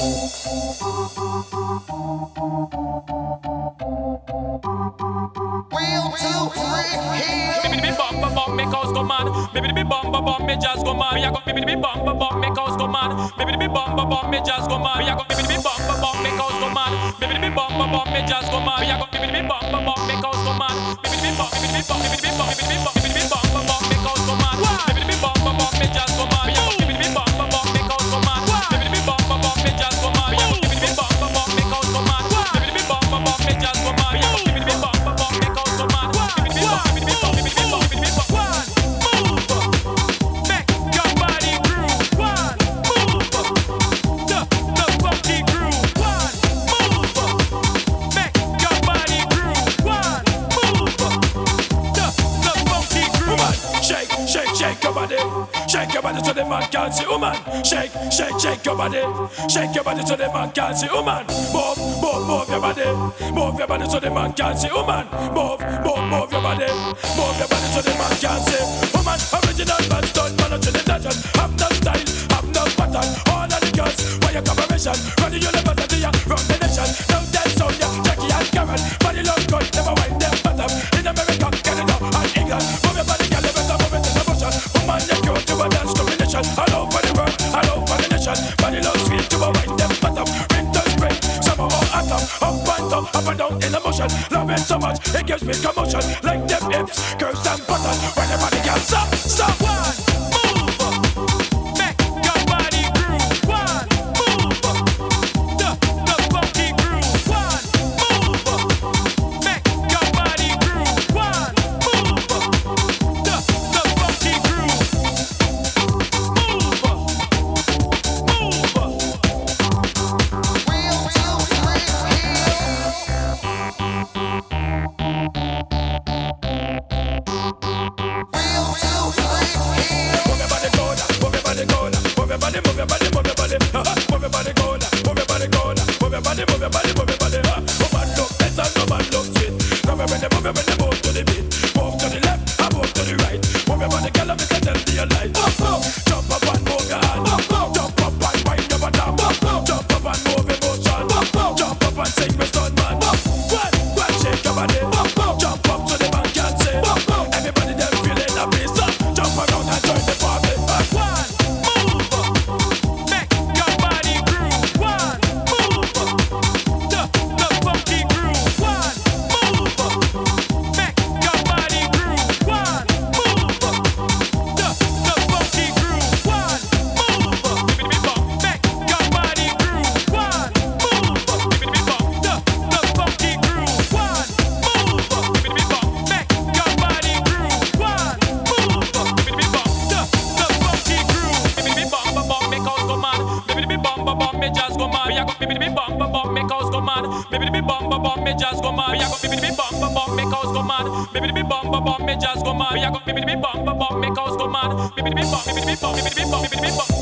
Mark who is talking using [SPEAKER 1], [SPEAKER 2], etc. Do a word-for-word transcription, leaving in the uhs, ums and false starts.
[SPEAKER 1] Make house go mad, maybe the be bum bum bum, me jazz go mad. Me a go maybe the be bum bum bum, make house go mad. Maybe the be bum bum bum, me jazz go mad. Me a go maybe the be bum bum bum, make house go mad. Maybe the be bum bum bum, me jazz go mad. Me a go maybe the be bum bum bum, make house go mad. Maybe the be bum, maybe the be bum, maybe the be bum, maybe the be bum, maybe the be bum bum bum, make house go mad. Maybe the be bum bum bum, me jazz go mad. Me a go maybe the be bum bum bum, make house go mad. Maybe the be bum bum bum, me jazz go mad. Me a go maybe the be bum bum bum, make house go mad. Maybe the be bum bum bum, me jazz go mad. Me a go maybe the be bum bum bum, make house go mad. Maybe the be bum, maybe the be bum, maybe the be bum, maybe the be bum.
[SPEAKER 2] Shake your body, shake your body so the man can see, woman. Shake, shake, shake your body, shake your body so the man can see, woman. Move, move, move your body, move your body so the man can see, woman. Move, move, move your body, move your body so the man can see, woman. Original man, stone man, not Trinidadian. Have no style, have no pattern. All of the girls, why your collaboration? Run the university and run the nation. Now dance so yeah, Jackie and Karen. Body look good, never wind them bottom. In America, Canada and England, move your body, girl, you better move it to the motion. Woman, you're cute to a dance combination. All over the world, all over the nation. Body love sweet to a wind them bottom. Winter, spring, summer or autumn. Up and down, up and down in emotion. Love it so much, it gives me commotion. Like them hips, curves and buttons. When your body can stop, stop.
[SPEAKER 1] One, move, make your body groove. One, move, the the funky groove. One, move, make your body groove. One, move, the the funky groove. Move, move.
[SPEAKER 3] Real two, three, real two, three.
[SPEAKER 2] Move your body go now, move your body go now. Move your body, move your body, move your body. Uh-huh. Move your body go now, move your body go now. Move your body, move your body, move your body. Uh. Woman look better, no man look sweet. Move your body, move your body, move to the beat. Move to the left, and move to the right. Move your body, girl, make a tell me your light. Uh, uh. Jump up and move your hand. Uh, uh. Jump up and wind your bottom. Uh, uh. Jump up and move emotion. Uh, uh. Jump up and sing with son man. Uh, one, one, shake your body. Uh, uh. Jump up so the man can say. Uh, uh. Everybody them feeling a peace. Uh. Jump around and join the party. Uh.
[SPEAKER 1] One, move, make your body groove. One, move, the the funky groove. One, move, make your body groove. One, move, the the funky groove. One, move, give me the bump, make your body groove. One, move, give me the bump, the the funky groove. One, move, give me the bump, make your body groove. One, move, give me the bump, the the funky groove. Give me the bump, bump, bump, make house go mad. Maybe the bump, bump, bump, make jazz go mad. Me a go, maybe the bump, bump, bump, make house go mad. Maybe the bump, bump, bump, make jazz go mad. Me a go, maybe the bump, bump, bump, make house go mad. Maybe the bump, bump, bump, make jazz go mad. Me a go, maybe the bump, bump, bump, make house go mad. Maybe the bump, maybe the bump, maybe the bump, maybe the bump.